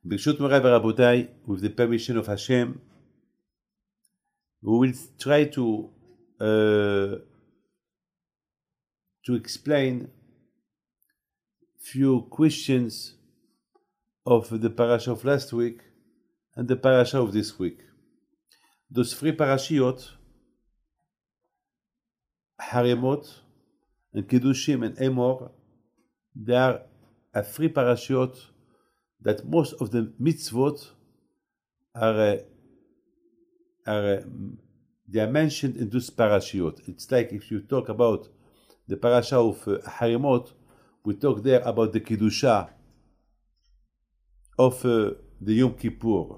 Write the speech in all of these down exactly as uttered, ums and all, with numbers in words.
B'rshut Morai v'Rabotai, with the permission of Hashem, we will try to uh, to explain few questions of the parasha of last week and the parasha of this week. Those three parashiot, Haremot and Kiddushim and Emor, they are a three parashiot that most of the mitzvot are, uh, are uh, they are mentioned in those parashiot. It's like if you talk about the parasha of uh, Haremot, we talk there about the Kiddusha of uh, the Yom Kippur.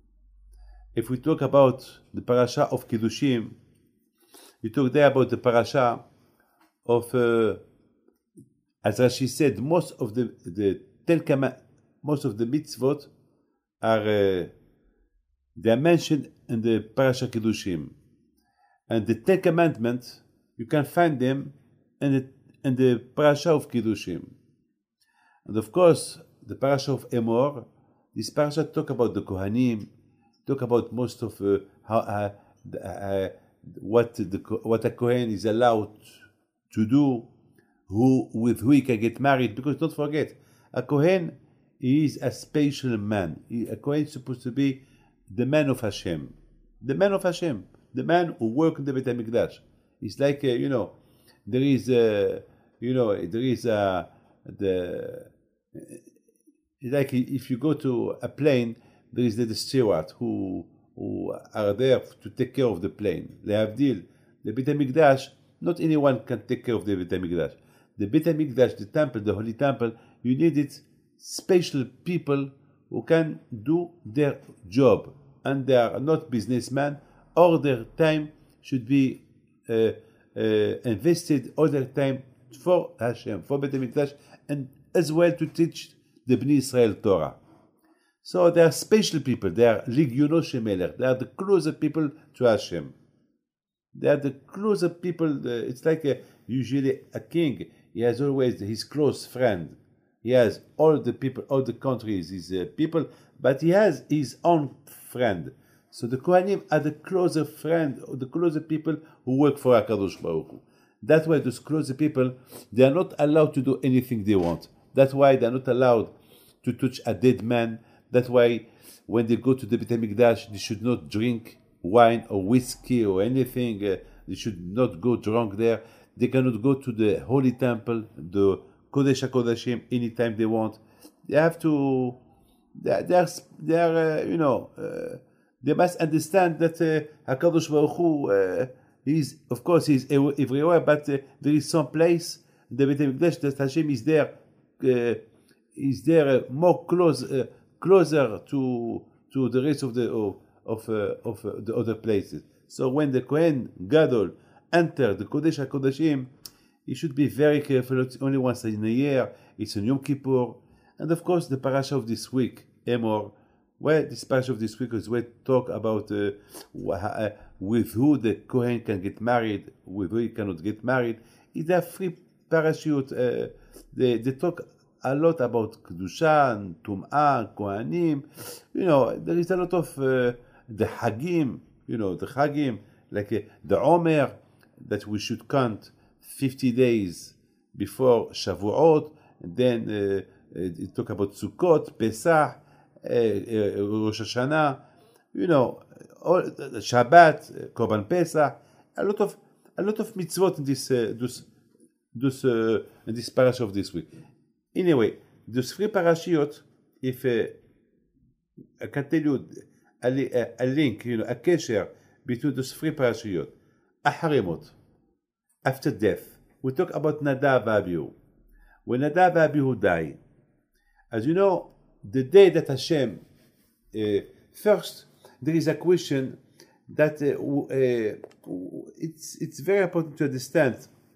If we talk about the parasha of Kiddushim, we talk there about the parasha of, uh, as Rashi said, most of the the Ten Command, most of the mitzvot are uh, they are mentioned in the parasha Kiddushim, and the Ten Commandments you can find them in the in the parasha of Kiddushim, and of course the parasha of Emor. This parasha talk about the Kohanim, talk about most of uh, how uh, uh, what the what a Kohen is allowed to do, who with who he can get married. Because don't forget, a Kohen is a special man. He, a Kohen is supposed to be the man of Hashem, the man of Hashem, the man who works in the Beit HaMikdash. It's like uh, you know, there is uh, you know there is uh, the. It's like if you go to a plane, there is the, the steward who who are there to take care of the plane. They have deal. The Beit HaMikdash, not anyone can take care of the Beit HaMikdash. The Beit HaMikdash, the temple, the holy temple, you needed special people who can do their job, and they are not businessmen. All their time should be uh, uh, invested, all their time for Hashem, for Beit HaMikdash, and as well to teach the Bnei Israel Torah. So they are special people. They are Ligiono Shemelech. They are the closer people to Hashem. They are the closer people. Uh, it's like a, usually a king. He has always his close friend. He has all the people, all the countries, his uh, people, but he has his own friend. So the Kohanim are the closer friend, or the closer people who work for HaKadosh Baruch Hu. That's why those closer people, they are not allowed to do anything they want. That's why they're not allowed to touch a dead man. That's why when they go to the Beit HaMikdash, they should not drink wine or whiskey or anything. Uh, they should not go drunk there. They cannot go to the holy temple, the Kodesh HaKodashim, anytime they want. They have to, they are, they are, they are uh, you know, uh, they must understand that uh, HaKadosh Baruch Hu, uh, is, of course, he's everywhere, but uh, there is some place, the Beit HaMikdash, that Hashem is there. Uh, is there uh, more close, uh, closer to to the rest of the of of, uh, of uh, the other places. So when the Kohen Gadol enter the Kodesh HaKodashim, he should be very careful. It's only once in a year. It's on Yom Kippur, and of course the parasha of this week, Emor. Well, this parasha of this week is where talk about uh, uh, with who the Kohen can get married, with who he cannot get married. It's a free parachute. Uh, they they talk a lot about Kedusha and Tum'ah, Kohanim. You know, there is a lot of uh, the Hagim, you know, the Hagim, like uh, the Omer, that we should count fifty days before Shavuot, and then uh, it talk about Sukkot, Pesach, uh, uh, Rosh Hashanah, you know, all, uh, Shabbat, Korban Pesach, a lot of a lot of mitzvot in this uh, this this uh, in this parasha of this week. Anyway, those three parashiot, if uh, I can tell you a, a, a link, you know, a kesher between those three parashiot, Haremot, after death, we talk about Nadav Abihu. When Nadav Abihu died, as you know, the day that Hashem, uh, first, there is a question that uh, uh, it's it's very important to understand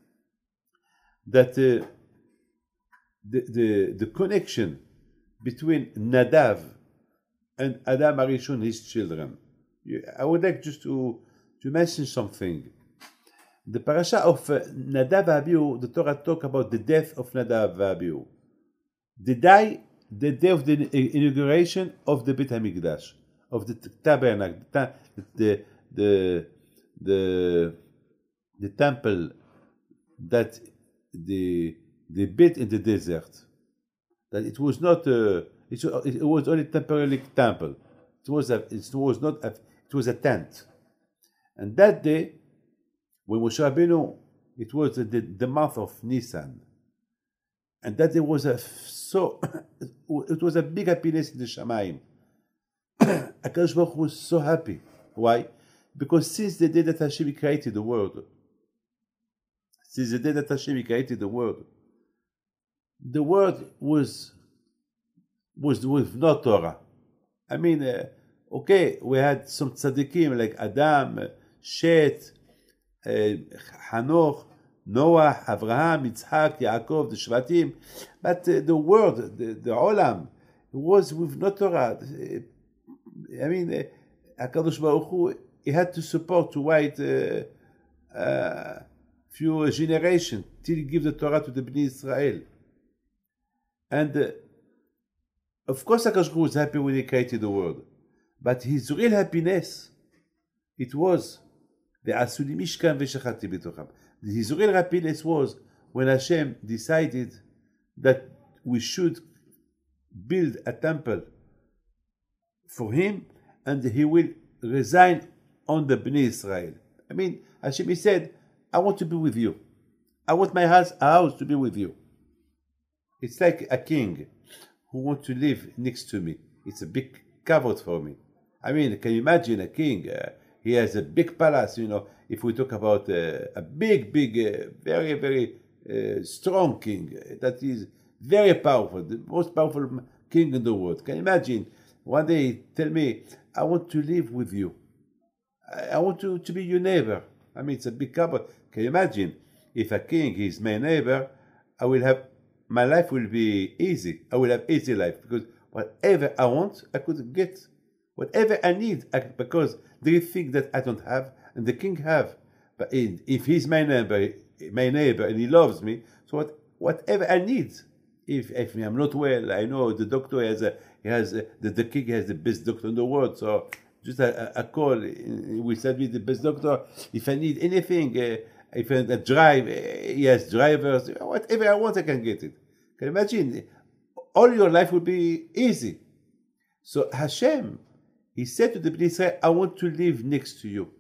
that uh, the, the the connection between Nadav and Adam Arishon, his children. I would like just to to mention something. The parasha of uh, Nadav Abihu, the Torah talk about the death of Nadav Abihu. They die the day of the inauguration of the Beit HaMikdash, of the tabernacle, the the the the temple that the they built in the desert. That it was not a, it was, it was only temporary temple. It was a, it was not a, it was a tent. And that day, when Moshe Rabbeinu, it was the, the month of Nisan, and that day was a so it was a big happiness in the Shamayim. HaKadosh Baruch Hu was so happy. Why? Because since the day that Hashem created the world, since the day that Hashem created the world, the world was was with no Torah. I mean, uh, okay, we had some tzaddikim like Adam, Shet, uh, Hanoch, Noah, Abraham, Yitzhak, Yaakov, the Shvatim, but uh, the world, the, the Olam, was with no Torah. I mean, uh, HaKadosh Baruch Hu, he had to support to wait a uh, uh, few generations till he give the Torah to the Bnei Israel. And uh, of course, HaKadosh Baruch Hu was happy when he created the world, but his real happiness, it was the Asuli Mishkan v'Shachati b'tocham. His real happiness was when Hashem decided that we should build a temple for him, and he will resign on the Bnei Israel. I mean, Hashem, he said, I want to be with you. I want my house, house to be with you. It's like a king who wants to live next to me. It's a big kavod for me. I mean, can you imagine a king? Uh, he has a big palace, you know. If we talk about uh, a big, big, uh, very, very uh, strong king uh, that is very powerful, the most powerful king in the world. Can you imagine? One day, tell me, I want to live with you. I, I want to, to be your neighbor. I mean, it's a big kavod. Can you imagine? If a king is my neighbor, I will have, my life will be easy. I will have easy life because whatever I want, I could get. Whatever I need, I, because they think that I don't have, and the king have. But if he's my neighbor, my neighbor, and he loves me, so what, whatever I need, if if I'm not well, I know the doctor has a, he has a, the, the king has the best doctor in the world. So just a, a call, he will send me the best doctor. If I need anything, uh, if I uh, drive, uh, he has drivers. Whatever I want, I can get it. Can you imagine? All your life will be easy. So Hashem, he said to the Bnei Israel, I want to live next to you.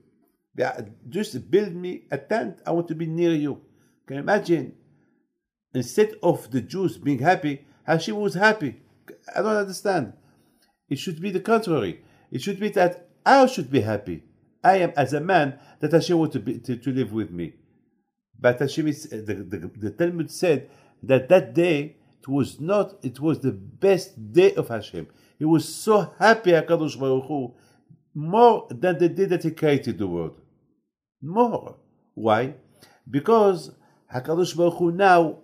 Just build me a tent. I want to be near you. Can you imagine? Instead of the Jews being happy, Hashem was happy. I don't understand. It should be the contrary. It should be that I should be happy. I am as a man that Hashem wants to, be, to, to live with me. But Hashem is, the, the, the Talmud said that that day, it was not, it was the best day of Hashem. He was so happy, HaKadosh Baruch Hu, more than the day that he created the world. More. Why? Because HaKadosh Baruch Hu now,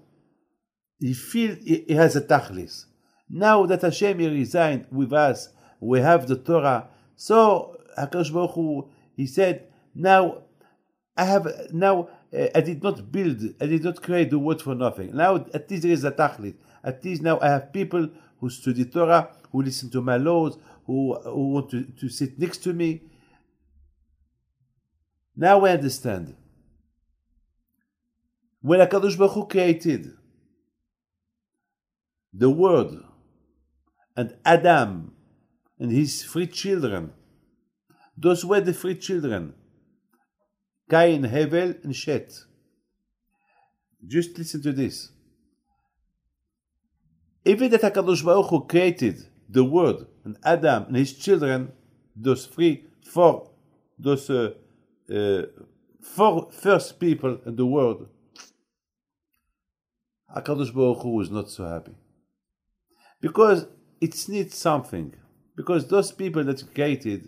he feels he, he has a tachlis. Now that Hashem he resigned with us, we have the Torah. So HaKadosh Baruch Hu, he said, now I have, now uh, I did not build, I did not create the world for nothing. Now at least there is a tachlis. At least now I have people who study Torah, who listen to my laws, who, who want to, to sit next to me. Now we understand. When HaKadosh Baruch Hu created the world and Adam and his three children, those were the three children, Cain, Hevel, and Shet. Just listen to this. Even that HaKadosh Baruch Hu created the world and Adam and his children, those three, four, those uh, uh, four first people in the world, HaKadosh Baruch Hu was not so happy. Because it needs something. Because those people that he created,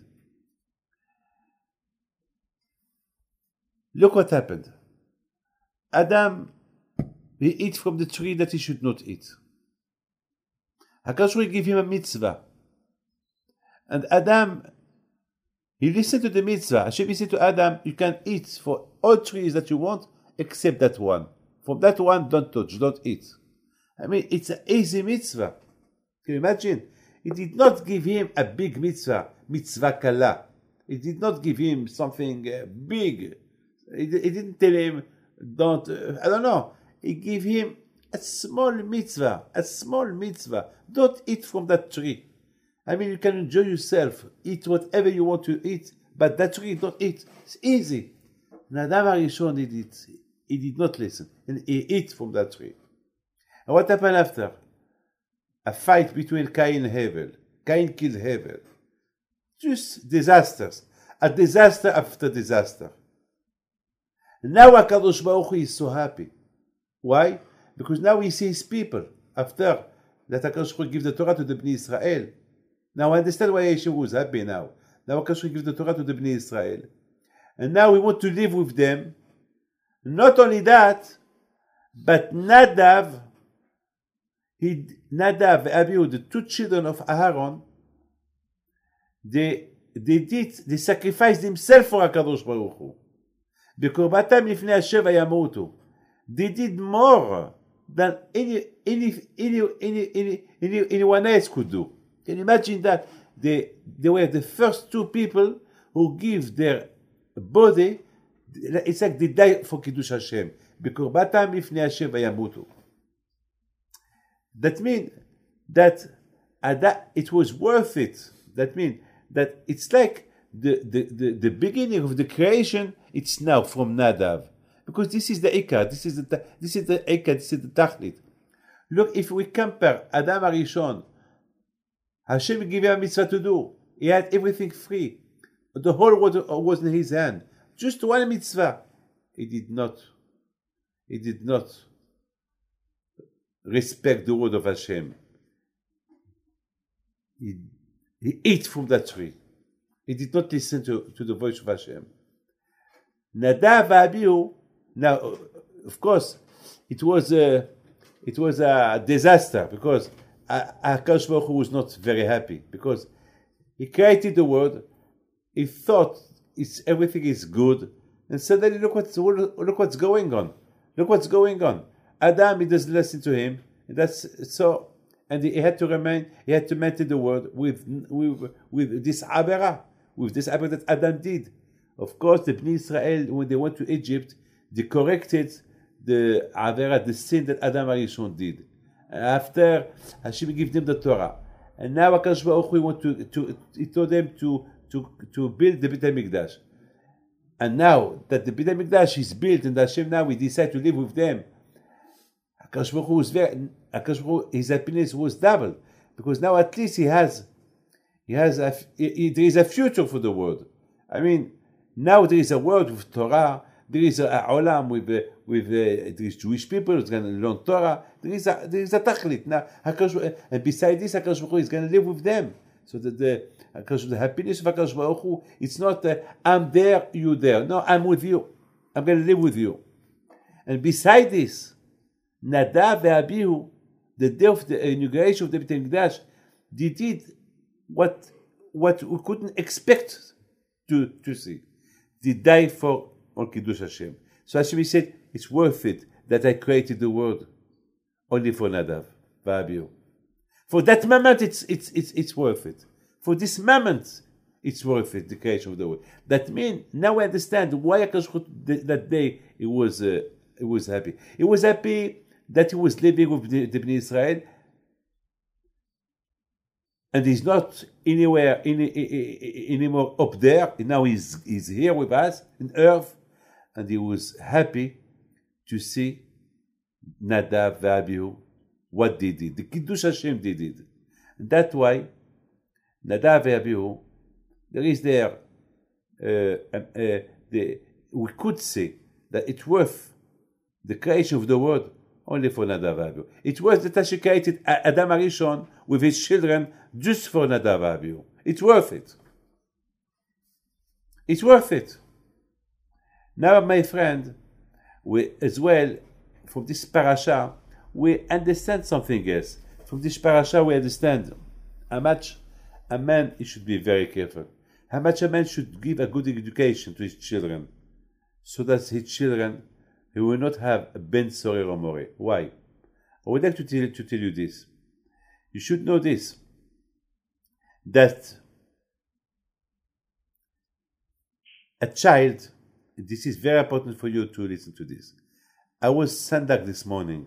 look what happened. Adam, he eat from the tree that he should not eat. HaKadosh Baruch Hu gave him a mitzvah. And Adam, he listened to the mitzvah. Hashem said to Adam, you can eat for all trees that you want, except that one. From that one, don't touch, don't eat. I mean, it's an easy mitzvah. Can you imagine? He did not give him a big mitzvah, mitzvah kala. He did not give him something uh, big. He, he didn't tell him, don't, uh, I don't know. He gave him a small mitzvah, a small mitzvah. Don't eat from that tree. I mean, you can enjoy yourself, eat whatever you want to eat, but that tree, don't eat. It's easy. Nadav HaRishon did it. He did not listen, and he ate from that tree. And what happened after? A fight between Cain and Hevel. Cain killed Hevel. Just disasters. A disaster after disaster. Now HaKadosh Baruch Hu is so happy. Why? Because now he sees people. After that HaKadosh Baruch Hu gives the Torah to the Bnei Israel. Now I understand why Yeshua was happy now. Now HaKadosh Baruch Hu gives the Torah to the Bnei Israel. And now we want to live with them. Not only that, but Nadav, he, Nadav and Abihu, the two children of Aaron, they, they did, they sacrificed themselves for HaKadosh Baruch Hu. בקורבתם לפני השם וימותו. They did more than any, any, any, any, any, any, anyone else could do. Can you imagine that? They, they were the first two people who give their body, it's like they die for Kiddush Hashem. בקורבתם לפני השם וימותו. That means that, uh, that it was worth it. That means that it's like the, the, the, the beginning of the creation, it's now from Nadav. Because this is the Ikar, this is the this is the Ikar, this is the Tachlit. Look, if we compare Adam HaRishon, Hashem gave him a mitzvah to do. He had everything free. The whole world was in his hand. Just one mitzvah. He did not. He did not respect the word of Hashem. He, he ate from that tree. He did not listen to, to the voice of Hashem. Nadav Abihu, now, of course, it was a, it was a disaster because HaKadosh Baruch Hu was not very happy because he created the world, he thought it's, everything is good, and suddenly look what's, look what's going on. Look what's going on. Adam, he doesn't listen to him, and that's so, and he had to remain, he had to maintain the world with, with, with this Abera, with this Abera that Adam did. Of course, the Bnei Israel, when they went to Egypt, they corrected the Avera, the sin that Adam HaRishon did. After, Hashem gave them the Torah. And now HaKadosh Baruch Hu want to, to, he told them to, to, to build the Beit HaMikdash. And now that the Beit HaMikdash is built and Hashem now we decide to live with them, HaKadosh Baruch Hu was very, HaKadosh Baruch Hu, his happiness was double. Because now at least he has, he has a, he, there is a future for the world. I mean, now there is a world with Torah, there is a, a olam with, uh, with uh, there is Jewish people who's going to learn Torah, there is a, there is a tachlit. Now, HaKadosh, and beside this, HaKadosh Baruch Hu is going to live with them. So that the, the happiness of HaKadosh Baruch Hu, it's not uh, I'm there, you there. No, I'm with you. I'm going to live with you. And beside this, Nadav and Abihu, the day of the inauguration of the Beit HaMikdash, they did what, what we couldn't expect to, to see. They died for on Kiddush Hashem. So Hashem said, it's worth it that I created the world only for Nadav, Abihu. For that moment, it's, it's, it's, it's worth it. For this moment, it's worth it, the creation of the world. That means, now I understand why HaKadosh that day he was, uh, he was happy. He was happy that he was living with the, the Bnei Israel, and he's not anywhere any, anymore up there. Now he's, he's here with us on earth. And he was happy to see Nadav and Abihu, what they did. The Kiddush Hashem they did. And that's why Nadav and Abihu, there is there, uh, uh, the, we could say that it's worth the creation of the world only for Nadav and Abihu. It's worth that Hashem created Adam HaRishon with his children just for Nadav and Abihu. It's worth it. It's worth it. Now, my friend, we as well, from this parasha, we understand something else. From this parasha, we understand how much a man he should be very careful. How much a man should give a good education to his children, so that his children he will not have a ben sorer or more. Why? I would like to tell, to tell you this. You should know this, that a child, this is very important for you to listen to this. I was Sandak this morning,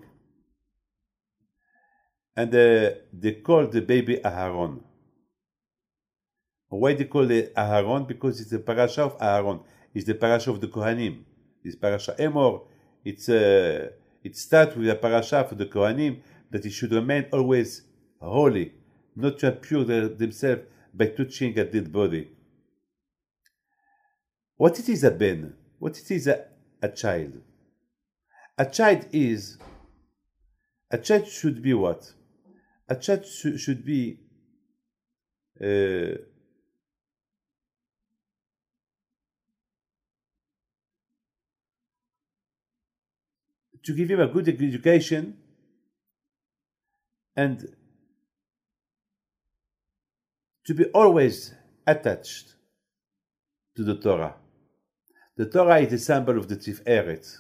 and uh, they called the baby Aharon. Why they call it Aharon? Because it's the parasha of Aharon. It's the parasha of the Kohanim. It's parasha Emor. It's uh, it starts with a parasha for the Kohanim that he should remain always holy, not to impure their, themselves by touching a dead body. What it is a ben? What it is a, a child? A child is, a child should be what? A child sh- should be uh, to give him a good education and to be always attached to the Torah. The Torah is the symbol of the Tiferet.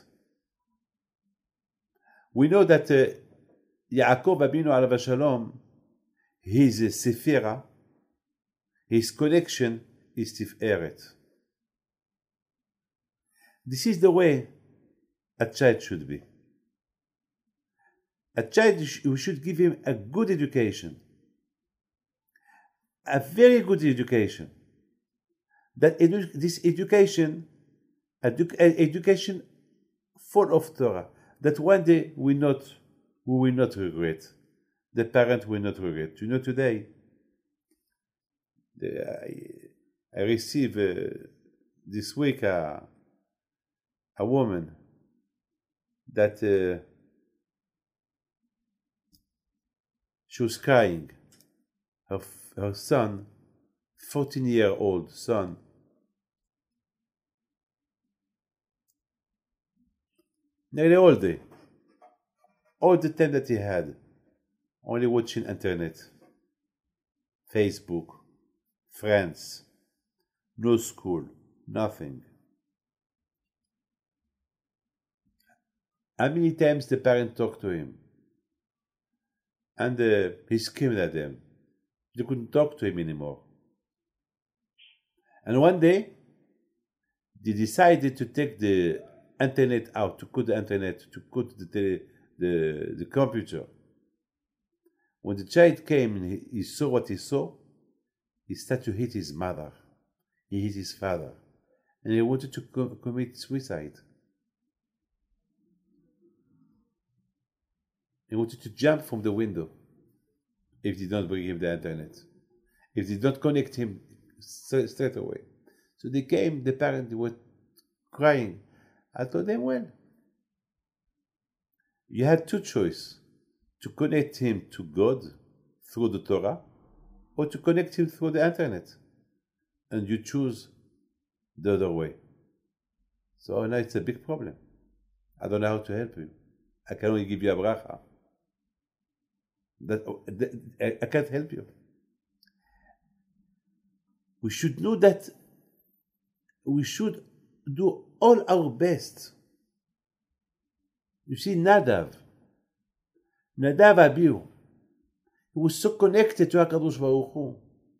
We know that uh, Yaakov Abinu alav shalom, his uh, Sephira, his connection is Tiferet. This is the way a child should be. A child, we should give him a good education, a very good education. That edu- this education, edu- education full of Torah, that one day we not, we will not regret. The parent will not regret. You know, today, the, I, I received uh, this week a, a woman that uh, she was crying. Her, her son, fourteen-year-old son, nearly all day, all the time that he had, only watching internet, Facebook, friends, no school, nothing. How many times the parent talked to him? And uh, he screamed at them. They couldn't talk to him anymore. And one day, they decided to take the internet out, to cut the internet, to cut the tele, the, the computer. When the child came and he, he saw what he saw, he started to hit his mother. He hit his father. And he wanted to co- commit suicide. He wanted to jump from the window if they don't bring him the internet, if they don't connect him straight away. So they came, the parents were crying. I told them, well, you had two choices, to connect him to God through the Torah or to connect him through the internet. And you choose the other way. So now it's a big problem. I don't know how to help you. I can only give you a bracha. That, that I can't help you. We should know that we should do all our best. You see, Nadav, Nadav Abihu, he was so connected to HaKadosh Baruch Hu.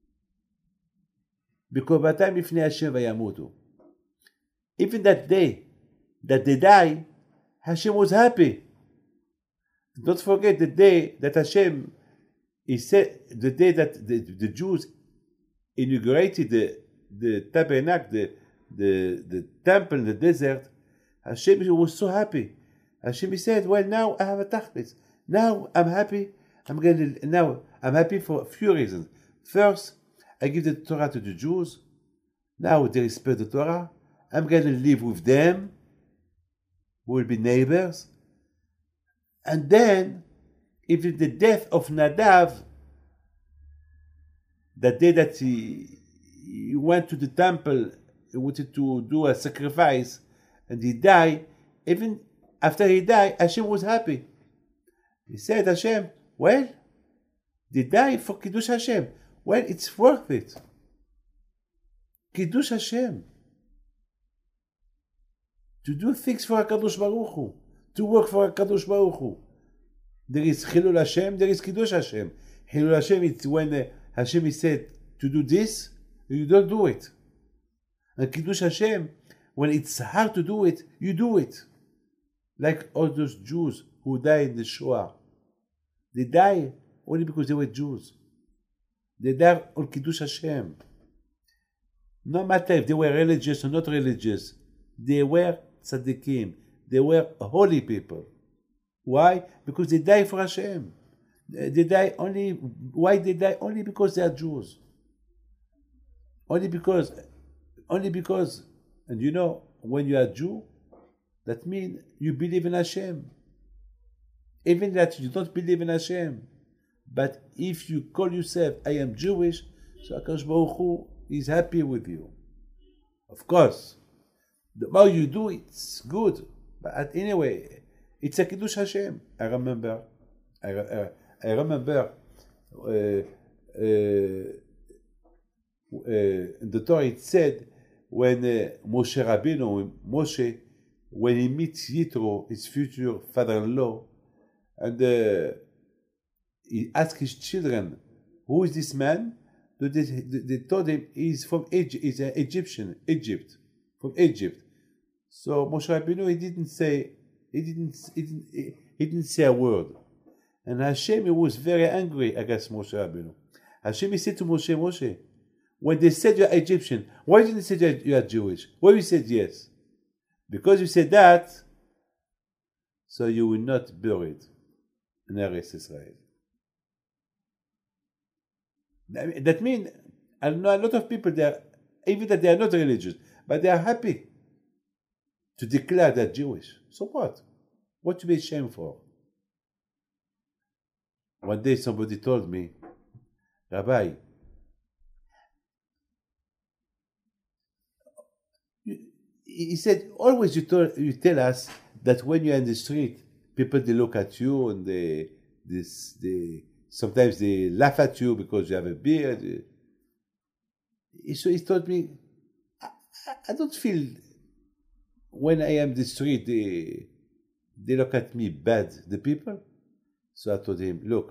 בקרבתם לפני השם וימותו. Even that day that they die, Hashem was happy. Don't forget the day that Hashem, he said, the day that the, the Jews inaugurated the, the tabernacle, the, the, the temple in the desert, Hashem was so happy. Hashem said, well, now I have a tachlis. Now I'm happy. I'm going to, now I'm happy for a few reasons. First, I give the Torah to the Jews. Now they respect the Torah. I'm going to live with them. We will be neighbors. And then, if it's the death of Nadav, the day that he, he went to the temple, he wanted to do a sacrifice, and he died, even after he died, Hashem was happy. He said, Hashem, well, they died for Kiddush Hashem. Well, it's worth it. Kiddush Hashem. To do things for HaKadosh Baruch Hu. To work for HaKadosh Baruch Hu. There is Chilul Hashem, there is Kiddush Hashem. Hilul Hashem, it's when uh, Hashem is said to do this, you don't do it. And Kiddush Hashem, when it's hard to do it, you do it. Like all those Jews who died in the Shoah. They die only because they were Jews. They died on Kiddush Hashem. No matter if they were religious or not religious, they were tzaddikim. They were holy people. Why? Because they die for Hashem. They die only. Why they die? Only because they are Jews. Only because, only because, and you know, when you are Jew, that means you believe in Hashem. Even that you don't believe in Hashem, but if you call yourself, I am Jewish, so HaKadosh Baruch Hu is happy with you. Of course, the more you do, it's good. But anyway, it's a Kiddush Hashem. I remember, I, uh, I remember uh, uh, uh, the Torah it said when uh, Moshe Rabbeinu, Moshe, when he meets Yitro, his future father-in-law, and uh, he asked his children, "Who is this man?" They, they told him he's from Egypt. He's an Egyptian, Egypt, from Egypt. So Moshe Rabbeinu, he didn't say, he didn't, he didn't, he didn't say a word. And Hashem, he was very angry against Moshe Rabbeinu. Hashem, he said to Moshe, Moshe, when they said you're Egyptian, why didn't they say you are Jewish? Why you said yes? Because you said that, so you will not be buried in Eretz Israel. That means, I know a lot of people, they are, even that they are not religious, but they are happy to declare they're Jewish. So what? What to be ashamed for? One day somebody told me, Rabbi, he said, always you, told, you tell us that when you're in the street, people, they look at you and they, this, they, sometimes they laugh at you because you have a beard. So he told me, I, I don't feel when I am in the street, they, they look at me bad, the people. So I told him, look,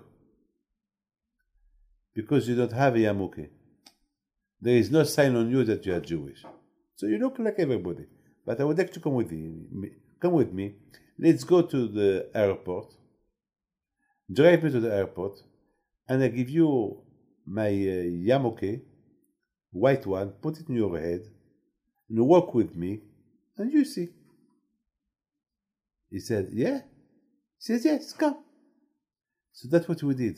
because you don't have a yarmulke, there is no sign on you that you are Jewish. So you look like everybody. But I would like to come with you. Come with me. Let's go to the airport. Drive me to the airport. And I give you my uh, yarmulke, white one, put it in your head, and walk with me, and you see. He said, yeah? He says, yes, come. So that's what we did.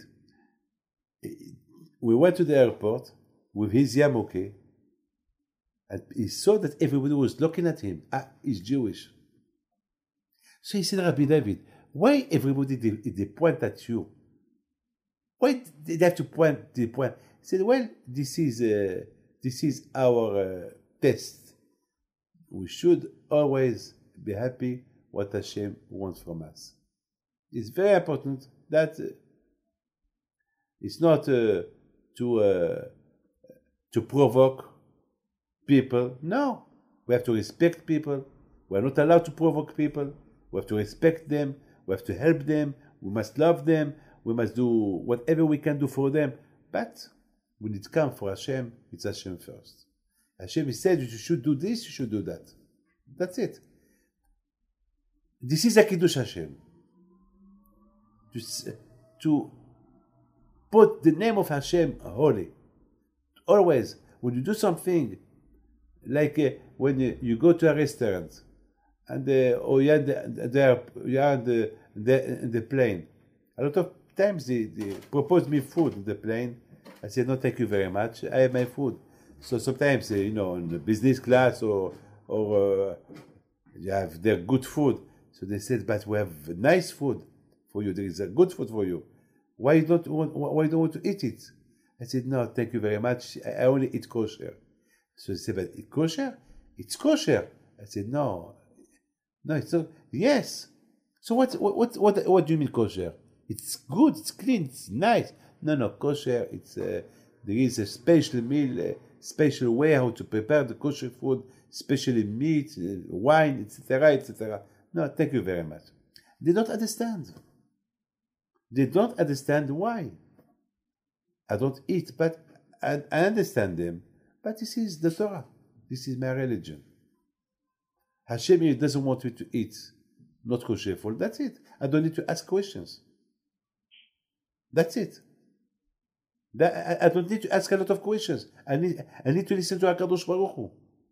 We went to the airport with his yarmulke, and he saw that everybody was looking at him. Ah, he's Jewish. So he said, Rabbi David, why everybody, they, they point at you? Why did they have to point the point? He said, well, this is, uh, this is our uh, test. We should always be happy what Hashem wants from us. It's very important that uh, it's not uh, to, uh, to provoke people. No, we have to respect people. We are not allowed to provoke people. We have to respect them. We have to help them. We must love them. We must do whatever we can do for them. But when it comes for Hashem, it's Hashem first. Hashem said you should do this, you should do that. That's it. This is a Kiddush Hashem. To, to put the name of Hashem holy. Always, when you do something, like uh, when you, you go to a restaurant, and uh, or you are, the, the, you are the, the, the plane, a lot of times they, they propose me food in the plane. I say, no, thank you very much. I have my food. So sometimes, uh, you know, in the business class or or uh, you have their good food. So they said, but we have nice food for you. There is a good food for you. Why you don't want? Why you don't want to eat it? I said, no, thank you very much. I only eat kosher. So they said, but it's kosher? It's kosher. I said, no, no, it's not. Yes. So what? What? What? What do you mean kosher? It's good. It's clean. It's nice. No, no, kosher. It's uh, there is a special meal, a special way how to prepare the kosher food, especially meat, uh, wine, et cetera, et cetera. No, thank you very much. They don't understand. They don't understand why. I don't eat, but I, I understand them. But this is the Torah. This is my religion. Hashem doesn't want me to eat not kosher food. That's it. I don't need to ask questions. That's it. That, I, I don't need to ask a lot of questions. I need, I need to listen to HaKadosh Baruch Hu.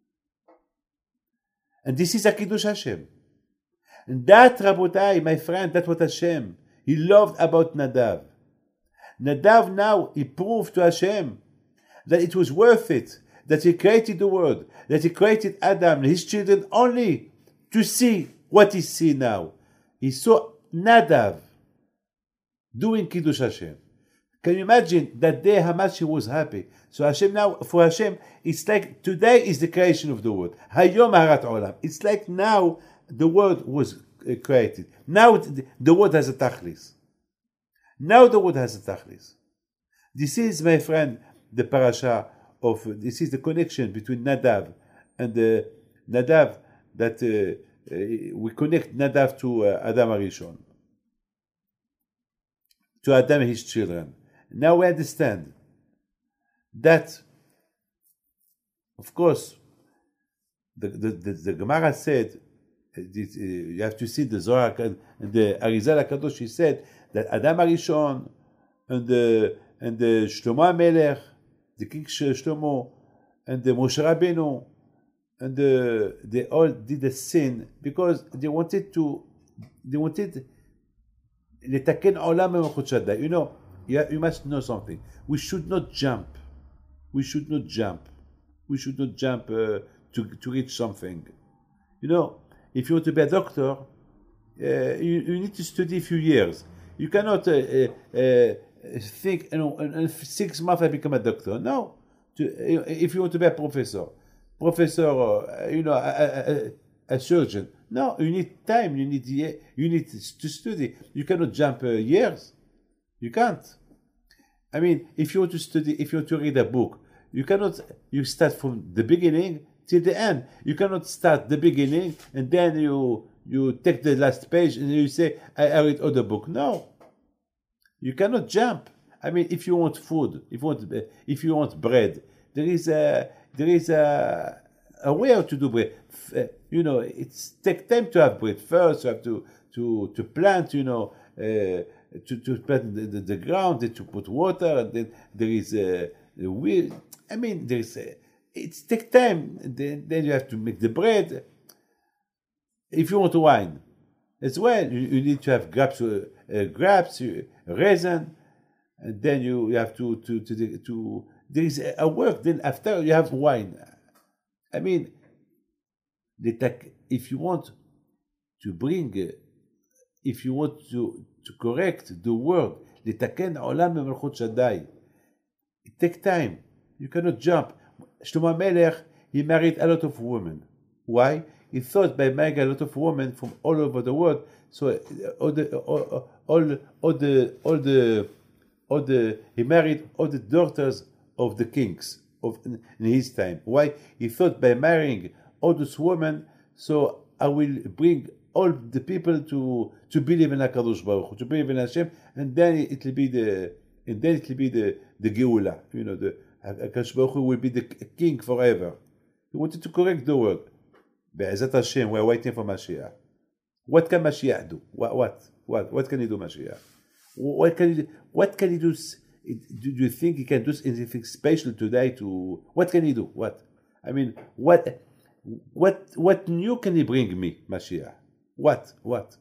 And this is HaKiddush Hashem. And that, Rabotai, my friend, that's what Hashem, He loved about Nadav. Nadav now, he proved to Hashem that it was worth it, that he created the world, that he created Adam and his children only to see what he see now. He saw Nadav doing Kiddush Hashem. Can you imagine that day how much he was happy? So Hashem now, for Hashem, it's like today is the creation of the world. Hayom Harat Olam. It's like now the world was created. Now the world has a tachlis. Now the world has a tachlis. This is, my friend, the parasha of, this is the connection between Nadav and the Nadav that uh, uh, we connect Nadav to uh, Adam Arishon, to Adam and his children. Now we understand that, of course, the, the, the, the Gemara said, uh, this, uh, you have to see the Zohar and the Arizal HaKadosh, he said that Adam Arishon and the, and the Shlomo HaMelech, the king Shlomo, and the Moshe Rabbeinu, and the, they all did a sin because they wanted to, they wanted letaken olam b'malchut Shaddai. You know, you, you must know something. We should not jump. We should not jump. We should not jump uh, to to reach something. You know, if you want to be a doctor, uh, you, you need to study a few years. You cannot uh, uh, uh, think, you know, in six months I become a doctor. No. To, if you want to be a professor, professor, uh, you know, a, a, a surgeon. No, you need time. You need you need to study. You cannot jump uh, years. You can't. I mean, if you want to study, if you want to read a book, you cannot. You start from the beginning till the end. You cannot start the beginning and then you you take the last page and you say, I, I read other book. No, you cannot jump. I mean, if you want food, if you want, if you want bread, there is a there is a a way how to do bread. You know, it's take time to have bread. First, you have to to to plant. You know, uh, to to plant the, the, the ground, then to put water, and then there is a, a wheel. I mean, there is a, it's take time. Then then you have to make the bread. If you want wine, as well, you, you need to have grapes, uh, grapes, raisin. And then you, you have to to to to there is a work. Then after you have wine. I mean, the if you want to bring, if you want to to correct the word, letaken olam b'malchut Shaddai, it takes time. You cannot jump. Shlomo HaMelech, he married a lot of women. Why? He thought by marrying a lot of women from all over the world, so all the all all, all the all the all the he married all the daughters of the kings of in his time. Why? He thought by marrying all those women, so I will bring all the people to to believe in HaKadosh Baruch Hu, to believe in Hashem, and then it will be the and then it will be the the Geula. You know, the HaKadosh Baruch Hu will be the king forever. He wanted to correct the world. Be'ezat Hashem, we're waiting for Mashiach. What can Mashiach do? What what what what can he do, Mashiach? What can he do? What can he do? Do you think he can do anything special today? To what can he do? What? I mean, what? What? What new can he bring me, Mashiach? What? What?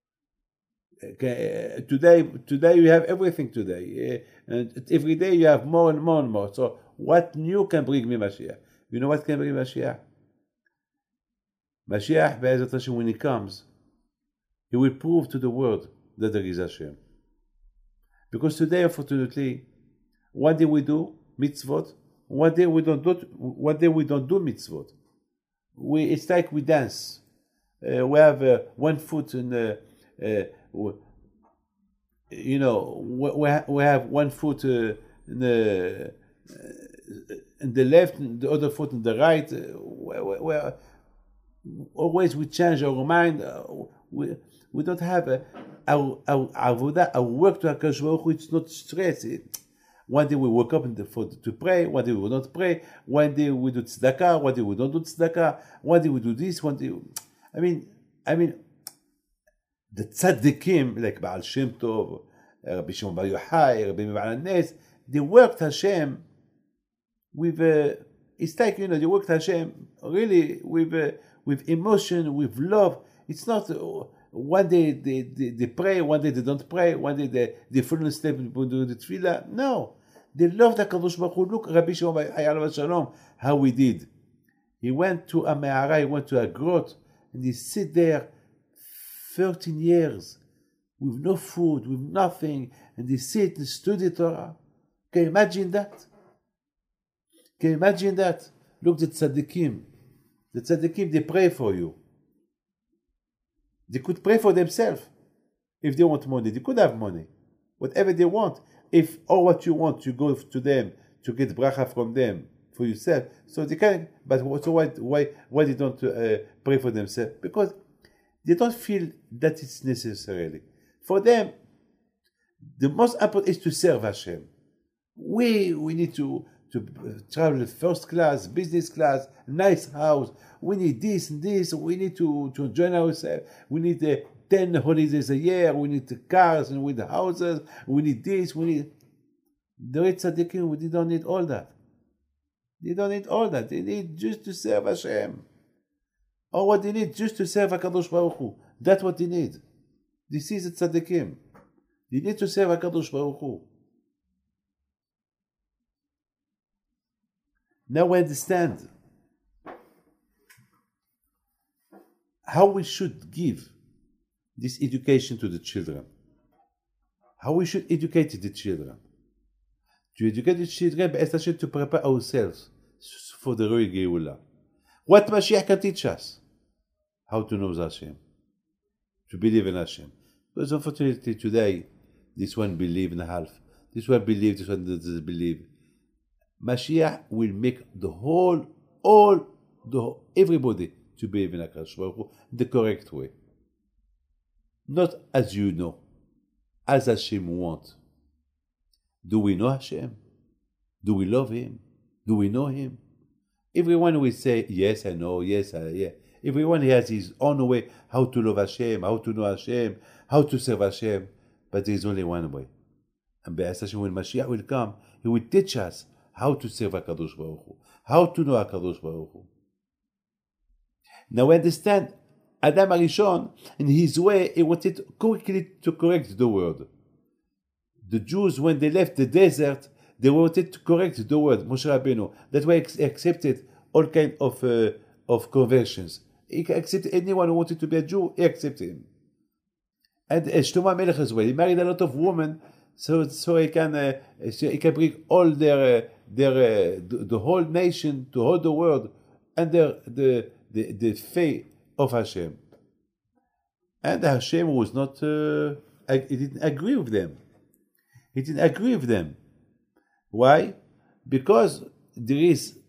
Okay, today, today you have everything. Today, uh, and every day you have more and more and more. So, what new can bring me, Mashiach? You know what can bring Mashiach? Mashiach, Be'ezat Hashem, when he comes, he will prove to the world that there is Hashem. Because today, unfortunately, one day we do mitzvot, one day we don't do, one day we don't do mitzvot. We it's like we dance. Uh, we have uh, one foot in the, uh, you know, we ha- we have one foot uh, in the uh, in the left, and the other foot in the right. Uh, where, where always we change our mind. Uh, we we don't have a. Our, our, our, our work to HaKadosh Baruch Hu, it's not stress. It, One day we wake up in the, for, to pray, one day we will not pray, one day we do tzedakah, one day we don't do tzedakah, one day we do this, one day... I mean, I mean, the tzaddikim, like Baal Shem Tov, Rabbi Shimon Bar Yochai, Rabbi Meir Nes, they worked Hashem with, uh, it's like, you know, they worked Hashem really with uh, with emotion, with love. It's not uh, one day they, they, they pray, one day they don't pray, one day they, they fall asleep and do the tefillah. No. They love the Kadosh Baruch Hu. Look, Rabbi Shimon Bar Yochai alav shalom, how he did. He went to a me'ara, he went to a grot, and he sit there thirteen years with no food, with nothing, and he sit and study Torah. Can you imagine that? Can you imagine that? Look, the tzaddikim. The tzaddikim, they pray for you. They could pray for themselves. If they want money, they could have money. Whatever they want. If all what you want, you go to them to get bracha from them for yourself. So they can, but so why, why, why they don't uh, pray for themselves? Because they don't feel that it's necessarily. For them, the most important is to serve Hashem. We we need to, to travel first class, business class, nice house. We need this and this. We need to, to enjoy ourselves. We need uh, ten holidays a year. We need the cars and we need the houses. We need this. We need... The Red Tzaddikim, they don't need all that. They don't need all that. They need just to serve Hashem. Or what they need, just to serve HaKadosh Baruch Hu. That's what they need. This is the Tzaddikim. They need to serve HaKadosh Baruch Hu. Now we understand how we should give this education to the children. How we should educate the children. To educate the children, especially to prepare ourselves for the Roy Geula. What Mashiach can teach us? How to know Hashem. To believe in Hashem. Because unfortunately today, this one believe in half. This one believe, this one doesn't believe. Mashiach will make the whole, all, the everybody to believe in HaKadosh Baruch Hu the correct way. Not as you know, as Hashem wants. Do we know Hashem? Do we love Him? Do we know Him? Everyone will say, yes, I know, yes, I, yeah. Everyone has his own way how to love Hashem, how to know Hashem, how to serve Hashem. But there is only one way. And Be'ez Hashem, when Mashiach will come, He will teach us how to serve HaKadosh Baruch Hu, how to know HaKadosh Baruch Hu. Now we understand, Adam HaRishon, in his way, he wanted quickly to correct the world. The Jews, when they left the desert, they wanted to correct the world, Moshe Rabbeinu. That's why he accepted all kinds of, uh, of conversions. He accepted anyone who wanted to be a Jew, he accepted him. And uh, Shlomo HaMelech as well. He married a lot of women, so so he can uh, so he can bring all their uh, their uh, the, the whole nation, to all the world, under the the the faith of Hashem. And Hashem was not, uh, he didn't agree with them. He didn't agree with them. Why? Because there is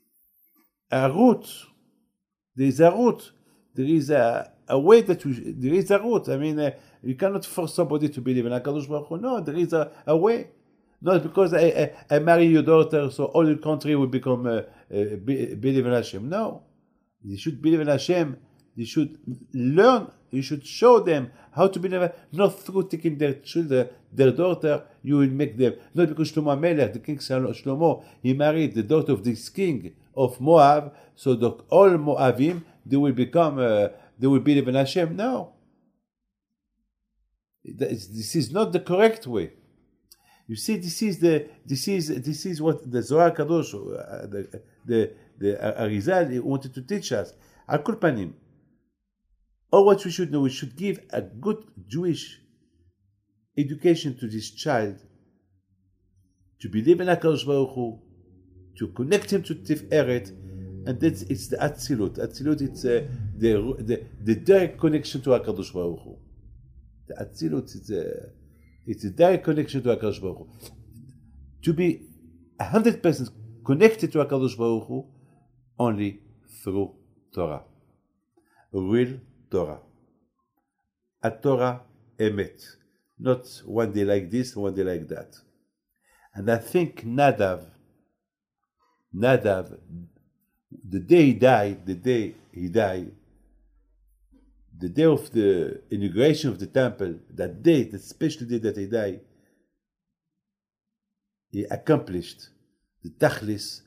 a root. There is a root. There is a, a way that we, there is a root. I mean, uh, you cannot force somebody to believe in HaKadosh Baruch Hu. No, there is a, a way. Not because I, I, I marry your daughter, so all your country will become uh, uh, be, believe in Hashem. No. They should believe in Hashem. They should learn. You should show them how to believe. Not through taking their children, their daughter, you will make them. Not because Shlomo HaMelech, the king Shlomo, he married the daughter of this king of Moab, so the, all Moabim, they will become, uh, they will believe in Hashem. No. This is not the correct way. You see, this is the this is this is what the Zohar Kadosh, uh, the the the Arizal wanted to teach us. Al Kol Panim. Or what we should know, we should give a good Jewish education to this child, to believe in HaKadosh Baruch Hu, to connect him to Tiferet, and that's it's the Atzilut. Atzilut, it's uh, the, the the direct connection to HaKadosh Baruch Hu. The Atzilut, it's a, it's a direct connection to HaKadosh Baruch Hu. To be one hundred percent connected to HaKadosh Baruch Hu, only through Torah. Real Torah. A Torah emet. Not one day like this, one day like that. And I think Nadav, Nadav, the day he died, the day he died, the day of the inauguration of the temple, that day, the special day that he died, he accomplished the tachlis.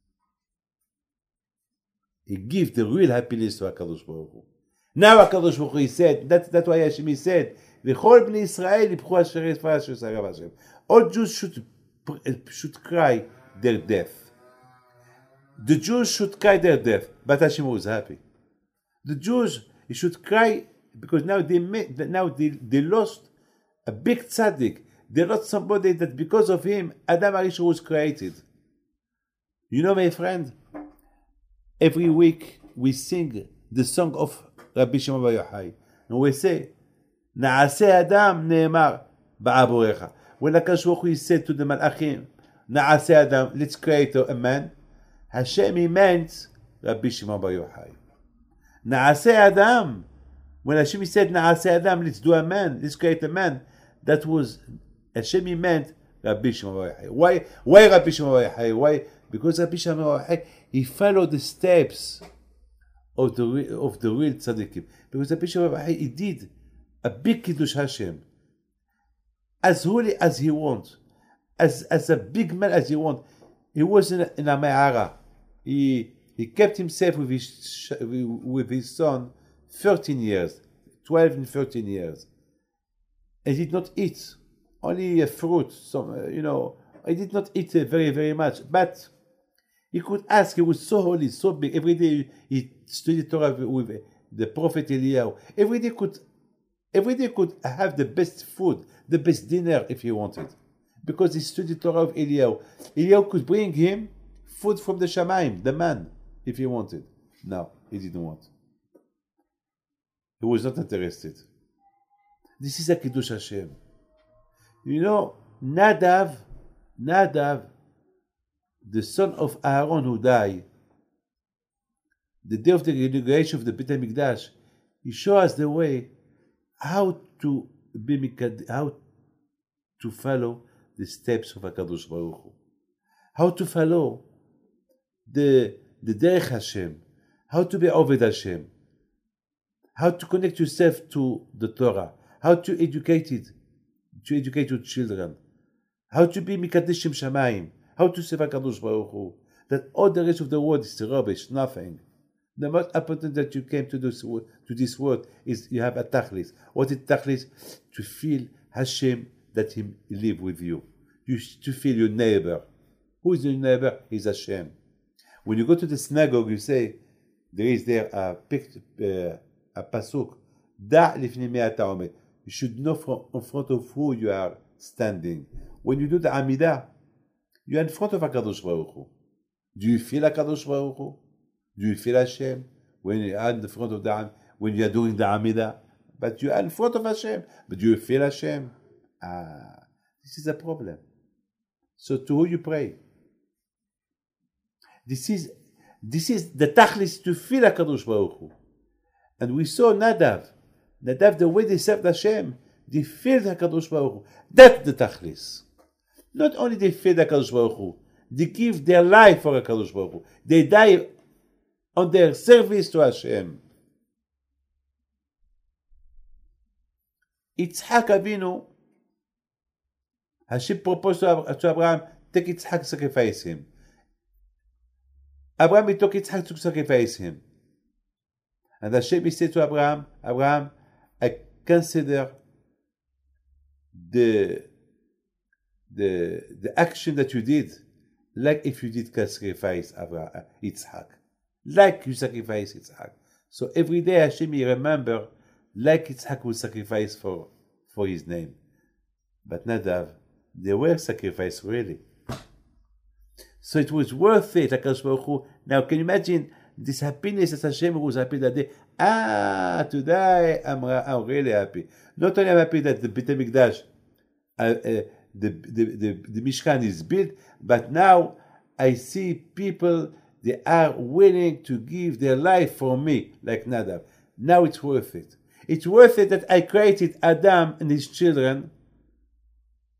He gave the real happiness to HaKadosh Baruch Hu. Now HaKadosh Baruch Hu, he said, that, that's why Hashem he said, V'chol b'nei Yisrael yipchu asher yisrael asher sarav Hashem. All Jews should, should cry their death. The Jews should cry their death, but Hashem was happy. The Jews should cry because now they made, now they, they lost a big tzaddik. They lost somebody that because of him, Adam HaRishon was created. You know, my friend, every week we sing the song of Rabbi Shimon Bar Yochai, and we say, Na'aseh Adam ne'emar ba'aborecha. When HaKadosh Baruch Hu said to the Malachim, Na'aseh Adam, let's create a man, Hashem he meant Rabbi Shimon Bar Yochai. Na'aseh Adam, when Hashem said Na'aseh Adam, let's do a man, let's create a man, that was Hashem he meant Rabbi Shimon Bar Yochai. Why? Why Rabbi Shimon Bar Yochai? Why? Because Rabbi Shimon Bar Yochai, he followed the steps of the of the real tzaddikim. Because Rabbi Shimon Bar Yochai, he did a big kiddush Hashem, as holy as he wants, as as a big man as he wants. He was in a, in a me'ara. He he kept himself with his with his son thirteen years, twelve and thirteen years. He did not eat, only a fruit. Some uh, you know, he did not eat uh, very very much, but he could ask. He was so holy, so big. Every day he studied Torah with the prophet Eliyahu. Every day could, every day could have the best food, the best dinner if he wanted, because he studied Torah with Eliyahu. Eliyahu could bring him food from the Shamayim, the man, if he wanted. No, he didn't want. He was not interested. This is a Kiddush Hashem. You know, Nadav, Nadav, the son of Aaron who died, the day of the inauguration of the Beit HaMikdash, he showed us the way how to be how to follow the steps of HaKadosh Baruch Hu, how to follow the the Derech Hashem, how to be Oved Hashem, how to connect yourself to the Torah, how to educate it, to educate your children, how to be Mikadeshim Shamayim, how to serve HaKadosh Baruch Hu. That all the rest of the world is rubbish, nothing. The most important that you came to this to this world is you have a tachlis. What is tachlis? To feel Hashem, that He live with you. You to feel your neighbor. Who is your neighbor? Is Hashem. When you go to the synagogue, you say there is there a pict, uh, a pasuk. Da lifnei mi ata omed. You should know from in front of who you are standing. When you do the Amidah, you are in front of HaKadosh Baruch Hu. Do you feel HaKadosh Baruch Hu? Do you feel Hashem when you are in the front of the when you are doing the Amidah? But you are in front of Hashem. But do you feel Hashem? Ah, this is a problem. So to who you pray? This is this is the tachlis to feel HaKadosh Baruch Hu. And we saw Nadav. Nadav, the way they served Hashem, they feel HaKadosh Baruch Hu. That's the tachlis. Not only they feel HaKadosh Baruch Hu, they give their life for HaKadosh Baruch Hu. They die on their service to Hashem. Yitzhak Avinu, Hashem proposed to, to Abraham, take Yitzhak, sacrifice him. Abraham, he took Yitzhak to sacrifice him. And Hashem said to Abraham, Abraham, I consider the, the, the action that you did like if you did sacrifice Abraham, Yitzhak. Like you sacrifice Yitzhak. So every day Hashem will remember like Yitzhak will sacrifice for, for his name. But Nadav, they were sacrificed really. So it was worth it. Now can you imagine this happiness that Hashem was happy that day? Ah, today I'm, I'm really happy. Not only I'm happy that the Beit HaMikdash, uh, uh, the, the, the, the Mishkan is built, but now I see people, they are willing to give their life for me, like Nadav. Now it's worth it. It's worth it that I created Adam and his children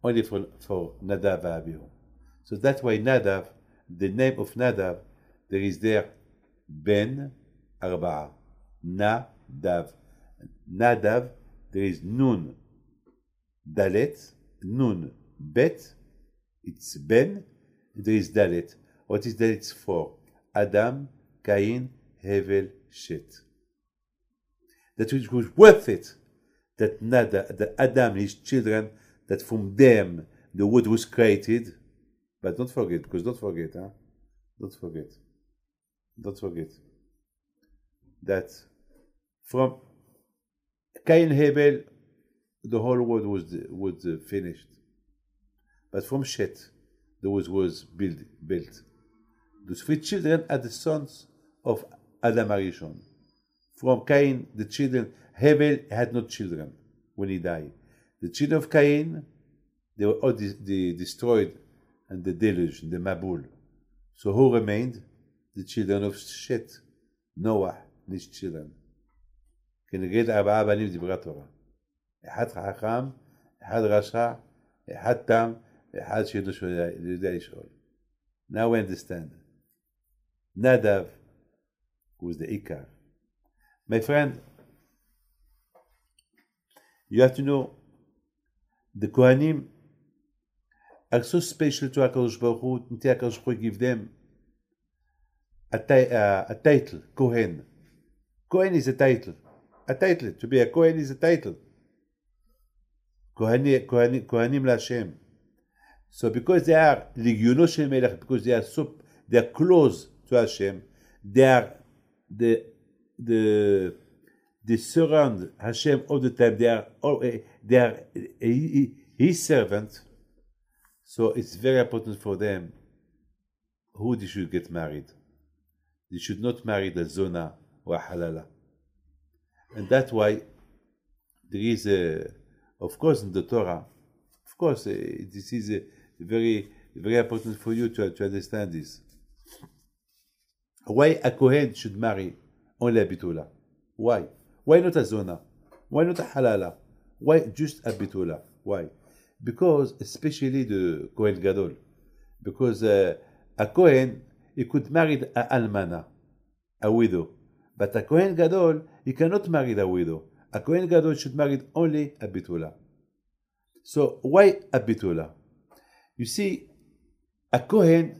only for, for Nadav and Abihu. So that's why Nadav, the name of Nadav, there is there Ben Arba'a. Nadav. Nadav, there is Nun Dalet, Nun Bet, it's Ben, there is Dalet. What is Dalet? It's four. Adam, Cain, Hevel, Shet. That it was worth it that Nadav, that Adam and his children, that from them the world was created. But don't forget, because don't forget, huh? Don't forget. Don't forget that from Cain and Hevel, the whole world was was uh, finished. But from Shet, the world was built. built. The three children are the sons of Adam Arishon. From Cain, the children, Hevel had no children when he died. The children of Cain, they were all de- de- destroyed and the deluge, the Mabul. So who remained? The children of Shet, Noah, and his children. כנגד ארבעה בנים דיברה תורה. אחד חכם, אחד רשע, אחד תם, ואחד שאינו יודע לשאול. Now we understand. Nadav was the Ikar. My friend, you have to know the Kohanim are so special to HaKadosh Baruch Hu until HaKadosh Baruch Hu give them a, a, a title, Kohen. Kohen is a title. A title. To be a Kohen is a title. Kohanim, Kohanim, Kohanim L'Hashem. So because they are Legiono Shel Melech, because they are so, they are close to Hashem, they are the the they surround Hashem all the time. They are all, they are His servant. So it's very important for them who they should get married. They should not marry the Zona or a Halala. And that's why there is a, of course in the Torah, of course, uh, this is a very, very important for you to, to understand this. Why a Kohen should marry only a Bitula? Why? Why not a Zona? Why not a Halala? Why just a Bitula? Why? Because, especially the Kohen Gadol, because uh, a Kohen, he could marry a Almana, a widow. But a Kohen Gadol, he cannot marry a widow. A Kohen Gadol should marry only a Bitula. So, why a Bitula? You see, a Kohen,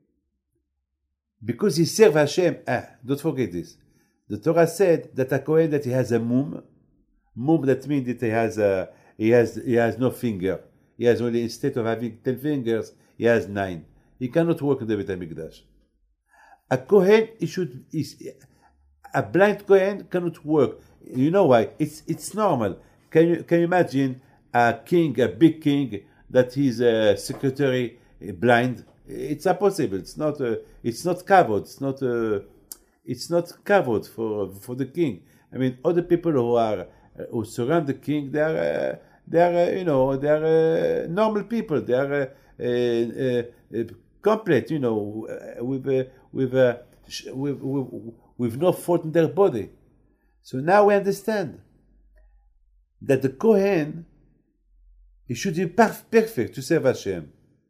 because he serves Hashem, ah, don't forget this. The Torah said that a Kohen that he has a mum, mum that means that he has a, he has he has no finger. He has only, instead of having ten fingers, he has nine. He cannot work in the Beit HaMikdash. A Kohen, he should, a blind Kohen cannot work. You know why? It's it's normal. Can you can you imagine a king, a big king, that his uh, secretary blind? It's impossible. It's not. Uh, it's not covered. It's not. Uh, it's not covered for for the king. I mean, other people who are uh, who surround the king, they are uh, they are uh, you know they are uh, normal people. They are uh, uh, uh, complete. You know, uh, with uh, with, uh, with with with no fault in their body. So now we understand that the Kohen, he should be perfect to serve Hashem.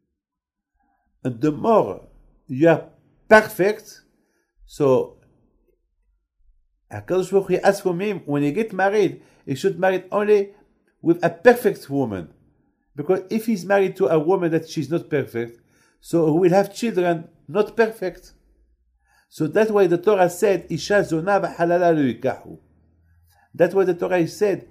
And the more you are perfect, so HaKadosh Baruch Hu asks from him, when he get married, he should marry only with a perfect woman. Because if he's married to a woman that she's not perfect, so he will have children not perfect. So that's why the Torah said, Isha zona v'halala lo yikahu. That's why the Torah said,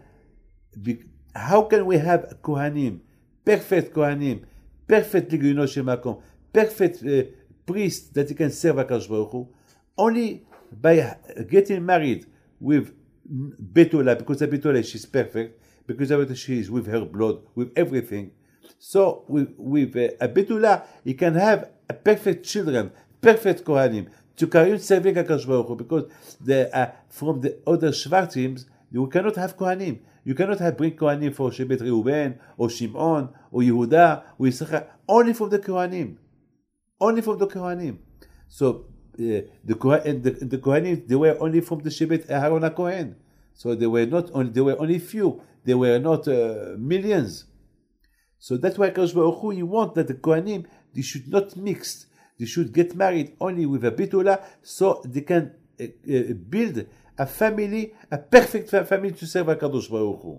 how can we have Kohanim, perfect Kohanim, perfect Legiono Shel Makom, perfect uh, priest that he can serve HaKadosh Baruch Hu, only by getting married with Betula, because the Betula, she's perfect, because she is with her blood, with everything. So with, with uh, a Betula, he can have a perfect children, perfect Kohanim, to carry on serving HaKadosh Baruch Hu, because the, uh, from the other Shvartim, you cannot have Kohanim. You cannot have bring Kohanim for Shebet Reuben, or Shimon, or Yehuda, or Yisachar, only from the Kohanim. Only from the Kohanim. So, uh, the, Kohen, the, the Kohanim, they were only from the Shebet Aaron HaKohen. So they were not only, they were only few. They were not uh, millions. So that's why Kadosh Baruch Hu, he wants that the Kohanim, they should not mix. They should get married only with a Bitula, so they can uh, uh, build a family, a perfect family to serve Kadosh Baruch Hu.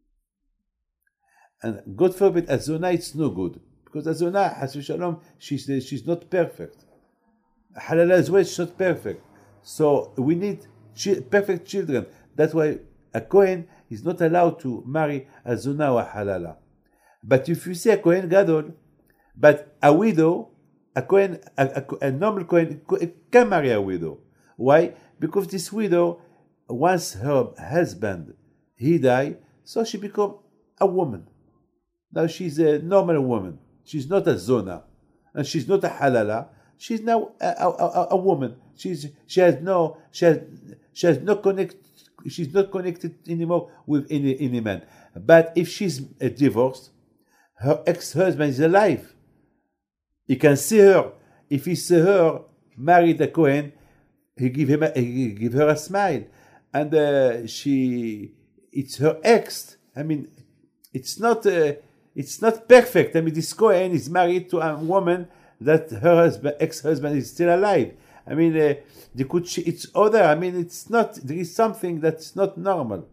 And God forbid, Azona, it's no good. Because Azona, Has Shalom, she's, she's not perfect. Halala as well, she's not perfect. So we need chi- perfect children. That's why a Kohen is not allowed to marry a Zona or a Halala. But if you say a Kohen Gadol, but a widow, a Kohen, a, a, a normal Kohen can marry a widow. Why? Because this widow, once her husband, he died, so she become a woman. Now she's a normal woman. She's not a Zona. And she's not a Halala. She's now a, a, a, a woman. She's she has no she has she has no connect. She's not connected anymore with any any man. But if she's uh, divorced, her ex-husband is alive. He can see her. If he see her married a Kohen, he give him a, he give her a smile, and uh, she it's her ex. I mean, it's not uh, it's not perfect. I mean, this Kohen is married to a woman that her husband, ex-husband is still alive. I mean, uh, they could ch- it's other. I mean, it's not. There is something that's not normal.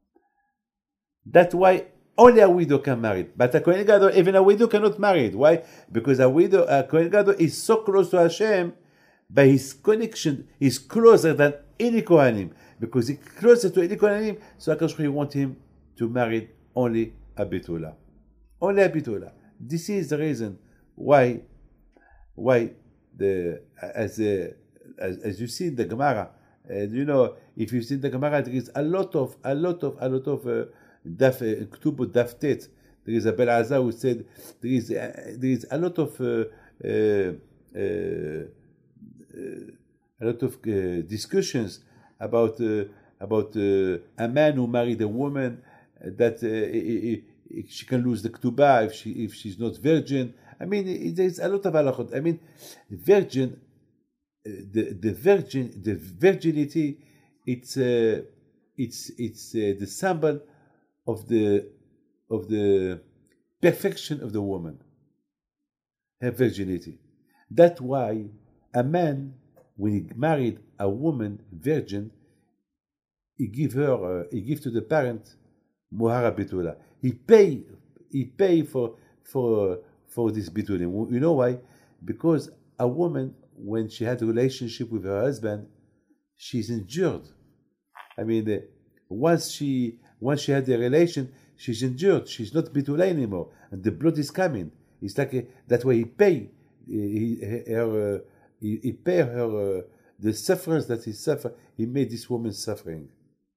That's why only a widow can marry. But a Kohen Gadol, even a widow cannot marry it. Why? Because a widow, a Kohen Gadol is so close to Hashem, by his connection, is closer than any Kohanim. Because he's closer to any Kohanim, so HaKadosh Baruch Hu wants him to marry only a Betula. Only a Betula. This is the reason why, why the as uh, as, as you see in the Gemara, uh, you know, if you see in the Gemara, there is a lot of a lot of a lot of uh, daf uh, Ketubot daf tet. There is a Bel Azar who said there is uh, there is a lot of uh, uh, uh, uh, a lot of uh, discussions about uh, about uh, a man who married a woman uh, that uh, he, he, she can lose the ketubah if she if she's not virgin. I mean, there is a lot of halachot. I mean, virgin, uh, the the virgin, the virginity, it's uh, it's it's uh, the symbol of the of the perfection of the woman. Her virginity. That's why a man, when he married a woman virgin, he give her, uh, he give to the parent Mohara Betula. He pay, he pay for for for this Betulim. You know why? Because a woman, when she had a relationship with her husband, she's injured. I mean, uh, once she once she had a relation, she's injured. She's not Betula anymore, and the blood is coming. It's like a, that way he pay. He, he, her, uh, he, he pay her uh, the sufferance that he suffered. He made this woman suffering.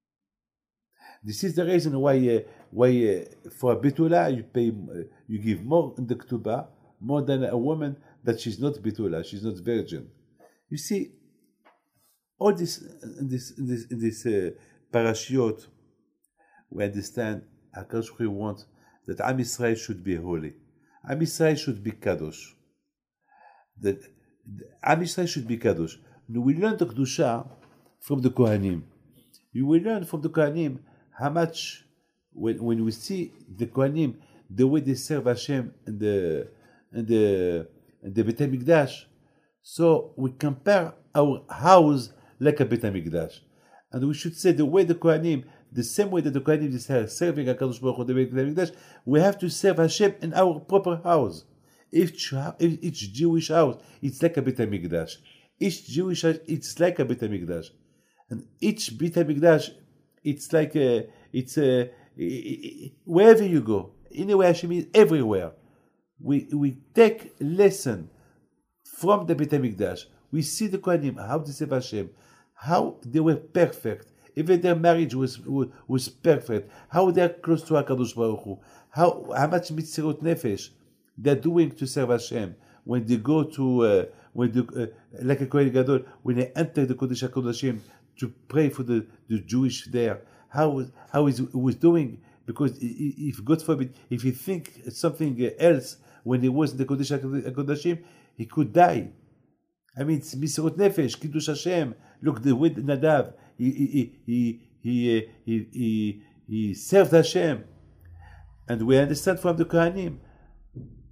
This is the reason why uh, why uh, for a Betula you pay uh, you give more in the Ketubah more than a woman that she's not Betula, she's not virgin. You see, all this in this in this in this uh, parashiot, we understand HaKadosh Baruch Hu wants that Am Yisrael should be holy. Am Yisrael should be kadosh. That Am Yisrael should be kadosh. We learn the kedusha from the Kohanim. You will learn from the Kohanim how much when when we see the Kohanim, the way they serve Hashem in the in the in the Beit HaMikdash, so we compare our house like a Beit HaMikdash, and we should say the way the Kohanim, the same way that the Kohanim is serving HaKadosh Baruch Hu, the Beit HaMikdash, we have to serve Hashem in our proper house. Each, each Jewish house, it's like a Beit HaMikdash. Each Jewish house, it's like a Beit HaMikdash. And each Beit HaMikdash, it's like a, it's a, wherever you go, anywhere Hashem is, everywhere. We we take lesson from the Beit HaMikdash. We see the Kohanim, how they serve Hashem, how they were perfect. Even their marriage was was perfect. How they are close to HaKadosh Baruch Hu. How, how much mitzirut nefesh they're doing to serve Hashem. When they go to, uh, when they, uh, like a Kohen Gadol, when they enter the Kodesh HaKodashim to pray for the, the Jewish there, how how is he was doing? Because if God forbid, if he think something else when he was in the Kodesh HaKodashim, he could die. I mean, it's Misrut Nefesh, Kiddush Hashem. Look, the way Nadav, he he he he he he, he served Hashem, and we understand from the Kohanim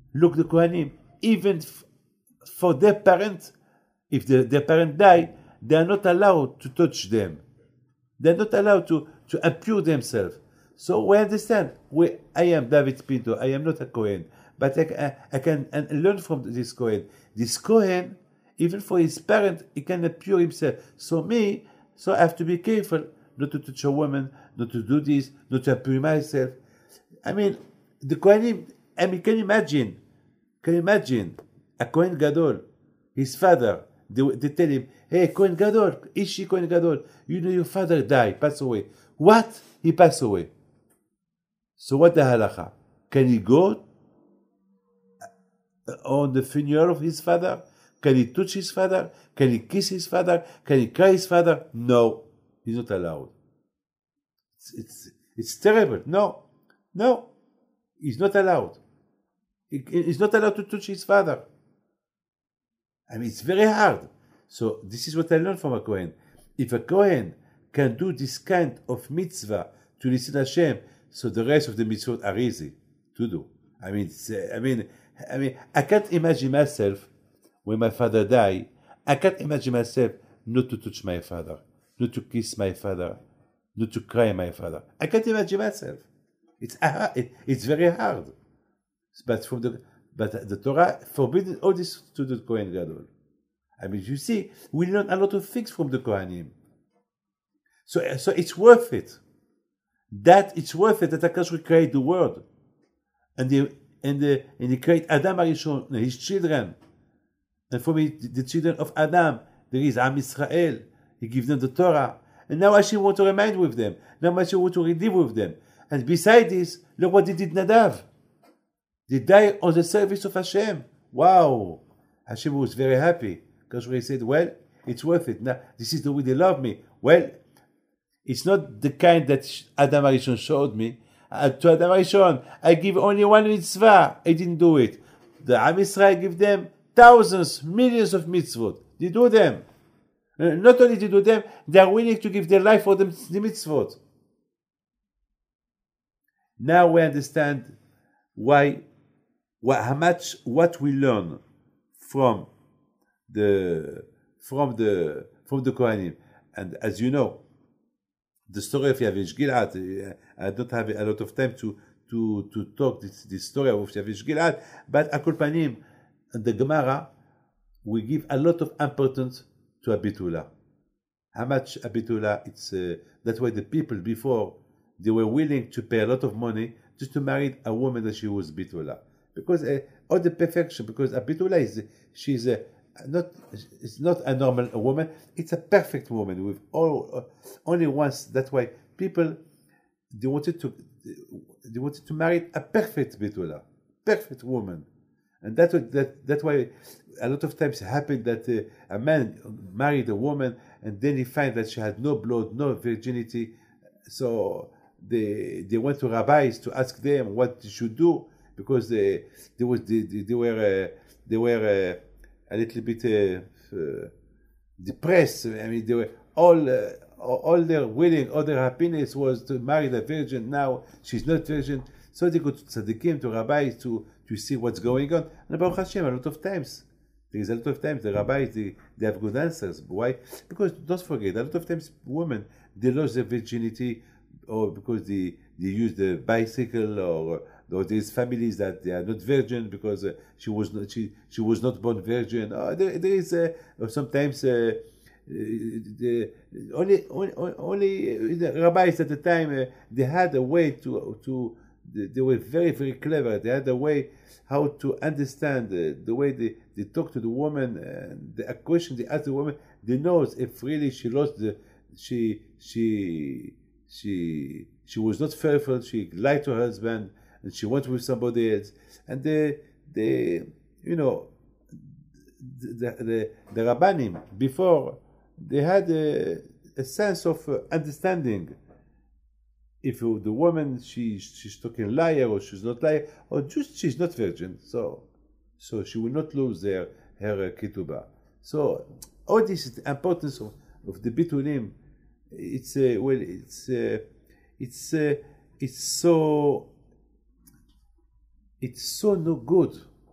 Look, the Kohanim, even f- for their parent, if the, their parent die, they are not allowed to touch them. They are not allowed to, to impure themselves. So we understand. We, I am David Pinto. I am not a Kohen, but I, I, I can and learn from this Kohen. This Kohen, even for his parent, he can impure himself. So me, so I have to be careful not to touch a woman, not to do this, not to impure myself. I mean, the Kohanim, I mean, can you imagine? Can you imagine a Kohen Gadol, his father, they, they tell him, hey, Kohen Gadol, Ishi Kohen Gadol, you know your father died, passed away. What? He passed away. So what the halacha? Can he go on the funeral of his father? Can he touch his father? Can he kiss his father? Can he cry his father? No, he's not allowed. It's, it's, it's terrible. No, no, he's not allowed. He, he's not allowed to touch his father. I mean, it's very hard. So this is what I learned from a Kohen. If a Kohen can do this kind of mitzvah to listen to Hashem, so the rest of the mitzvot are easy to do. I mean, uh, I mean, I mean, I can't imagine myself when my father died. I can't imagine myself not to touch my father, not to kiss my father, not to cry my father. I can't imagine myself. It's uh, it, it's very hard. But from the but the Torah forbids all this to the Kohen Gadol. I mean, you see, we learn a lot of things from the Kohanim. So, so it's worth it. That it's worth it that HaKadosh will create the world, and the and the and he create Adam Arishon, his children, and for me the, the children of Adam. There is Am Yisrael. He gives them the Torah, and now Hashem want to remind with them. Now Hashem want to relive with them. And beside this, look what they did Nadav. They died on the service of Hashem. Wow, Hashem was very happy because he said, "Well, it's worth it. Now this is the way they love me." Well. It's not the kind that Adam Arishon showed me. Uh, to Adam Arishon, I give only one mitzvah. I didn't do it. The Am Yisrael give them thousands, millions of mitzvot. They do them. Uh, not only they do them, they are willing to give their life for them, the mitzvot. Now we understand why, why, how much what we learn from the from the from the Kohanim, and as you know. The story of Yavesh Gilad, I don't have a lot of time to to to talk this, this story of Yavesh Gilad, but Akol Panim, the Gemara, we give a lot of importance to a Bitula. How much a Bitula? It's uh, that's why the people before they were willing to pay a lot of money just to marry a woman that she was Bitula, because uh, all the perfection. Because a Bitula is she's a Not, it's not a normal woman. It's a perfect woman with all uh, only once. That's why people they wanted to they wanted to marry a perfect Betula, perfect woman, and that's what that that's why a lot of times it happened that uh, a man married a woman and then he find that she had no blood, no virginity, so they they went to rabbis to ask them what they should do because they they was they, they were uh, they were. Uh, a little bit uh, uh, depressed. I mean, they were all uh, all their willing, all their happiness was to marry the virgin. Now she's not virgin, so they go to tzaddikim, to rabbis to to see what's going on. And Baruch Hashem, a lot of times there is a lot of times the rabbis they, they have good answers. Why? Because don't forget, a lot of times women they lose their virginity, or because they they use the bicycle, or or there's families that they are not virgin because uh, she was not she she was not born virgin. Uh, there, there is uh, sometimes uh, the only only, only the rabbis at the time uh, they had a way to to they were very very clever. They had a way how to understand uh, the way they, they talk to the woman, and the question they ask the woman, they know if really she lost the she she she she was not faithful. She lied to her husband. And she went with somebody else, and the the you know the the, the Rabbanim before they had a, a sense of uh, understanding. If you, the woman she she's talking liar or she's not liar or just she's not virgin, so so she will not lose their her uh, ketubah. So all this is the importance of, of the bitulim. It's uh, well, it's uh, it's uh, it's so. It's so no good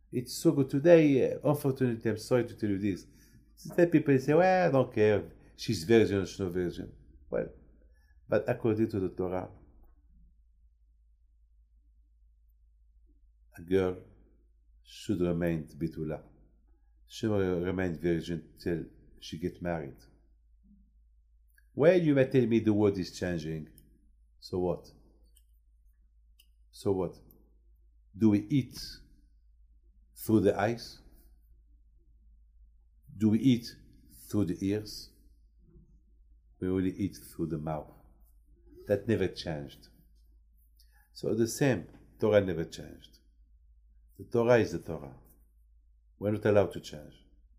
It's so good today. Uh, unfortunately, I'm sorry to tell you this. Today people say, well, I don't care. She's virgin or she's not virgin. Well, but according to the Torah, a girl should remain Bitula. Should remain virgin till she gets married. Well, you may tell me the world is changing. So what? So what? Do we eat through the eyes? Do we eat through the ears? We only eat through the mouth. That never changed. So the same, Torah never changed. The Torah is the Torah. We're not allowed to change.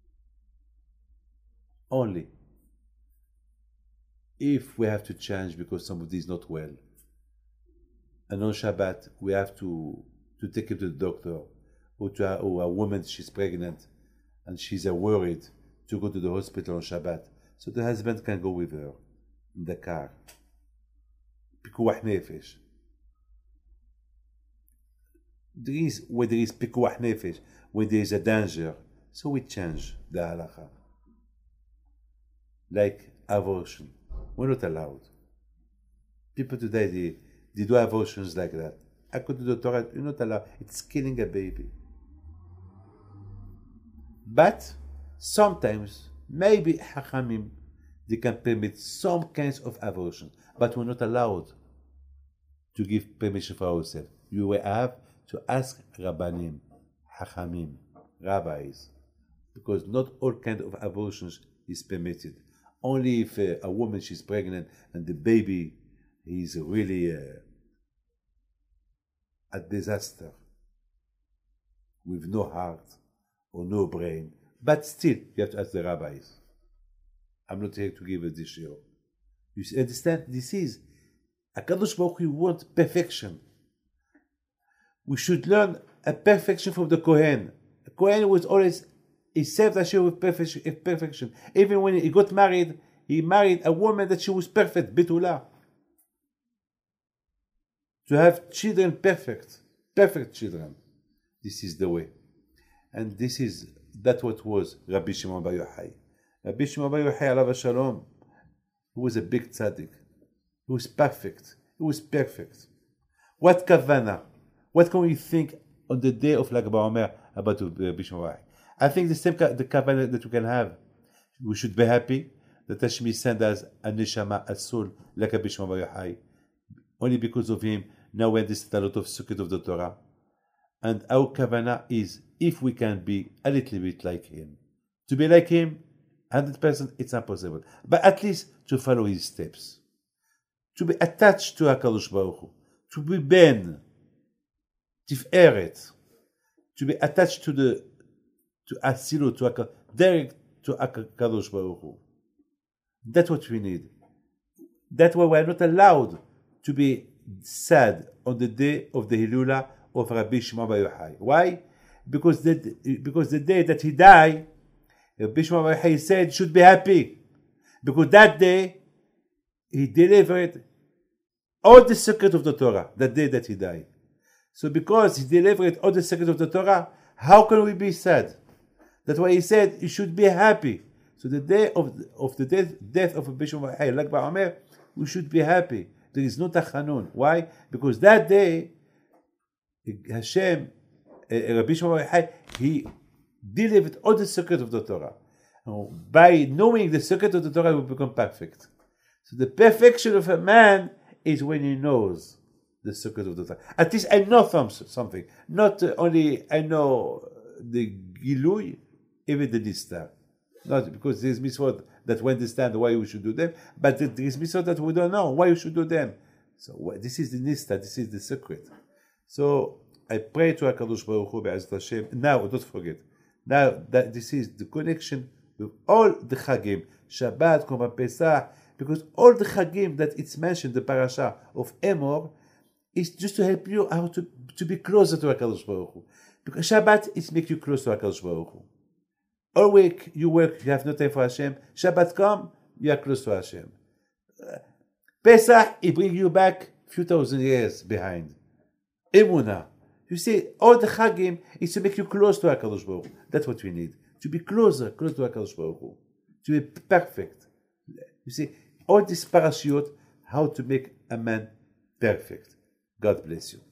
Only if we have to change because somebody is not well, and on Shabbat we have to, to take him to the doctor, or to or a woman, she's pregnant and she's uh, worried to go to the hospital on Shabbat, so the husband can go with her in the car. Pikuach nefesh. There is, where there is pikuach nefesh, when there is a danger, so we change the halacha. Like abortion, we're not allowed. People today, they, they do abortions like that. According to the Torah, you're not allowed. It's killing a baby. But sometimes, maybe Hachamim, they can permit some kinds of abortion, but we're not allowed to give permission for ourselves. You will have to ask Rabbanim, Hachamim, rabbis, because not all kinds of abortions is permitted. Only if uh, a woman, she's pregnant and the baby is really uh, a disaster with no heart or no brain. But still, you have to ask the rabbis. I'm not here to give a this show. You understand? This is HaKadosh Baruch Hu wants perfection. We should learn a perfection from the Kohen. The Kohen was always, he served Hashem with perfection. Even when he got married, he married a woman that she was perfect, Betula. To have children perfect, perfect children. This is the way. And this is, that's what was Rabbi Shimon Bar Yochai. Rabbi Shimon Bar Yochai, alav shalom, he was a big tzaddik. He was perfect. He was perfect. What kavana? What can we think on the day of Lag BaOmer about Rabbi Shimon Bar Yochai? I think the same the kavana that we can have. We should be happy that Hashem sent us a neshama, a soul, like Rabbi Shimon Bar Yochai. Only because of him, now we understand a lot of secret of the Torah. And our kavana is, if we can be a little bit like him. To be like him, one hundred percent, it's impossible. But at least to follow his steps. To be attached to HaKadosh Baruch Hu. To be ben. Tiferet. To be attached to the, to Asilo, to HaKadosh, direct to HaKadosh Baruch Hu. That's what we need. That's why we're not allowed to be sad on the day of the Hilula of Rabbi Shimon Bar Yochai. Why? Because the, because the day that he died, Rabbi Shimon Bar Yochai said should be happy. Because that day, he delivered all the secret of the Torah, the day that he died. So because he delivered all the secret of the Torah, how can we be sad? That's why he said you should be happy. So the day of the, of the death, death of Rabbi Shimon Bar Yochai, Lag BaOmer, we should be happy. There is no tachanun. Why? Because that day, Hashem, uh, Rabbi Shimon Bar Yochai, he delivered all the secret of the Torah. And by knowing the secret of the Torah, we become perfect. So the perfection of a man is when he knows the secret of the Torah. At least I know something. Not uh, only I know the Gilui, even the Nistar. Not because there is mitzvot that we understand why we should do them, but there is mitzvot that we don't know why we should do them. So this is the Nistar, this is the secret. So I pray to HaKadosh Baruch Hu Be'ezrat Hashem. Now, don't forget, now that this is the connection with all the Chagim, Shabbat, Korban Pesach, because all the Chagim that it's mentioned, the parasha of Emor, is just to help you how to, to be closer to HaKadosh Baruch Hu. Because Shabbat, it makes you close to HaKadosh Baruch Hu. All week you work, you have no time for Hashem. Shabbat come, you are close to Hashem. Uh, Pesach, it brings you back a few thousand years behind. Emunah, You see, all the Chagim is to make you close to HaKadosh Baruch Hu. That's what we need. To be closer, close to HaKadosh Baruch Hu. To be perfect. You see, all these parashiyot, how to make a man perfect. God bless you.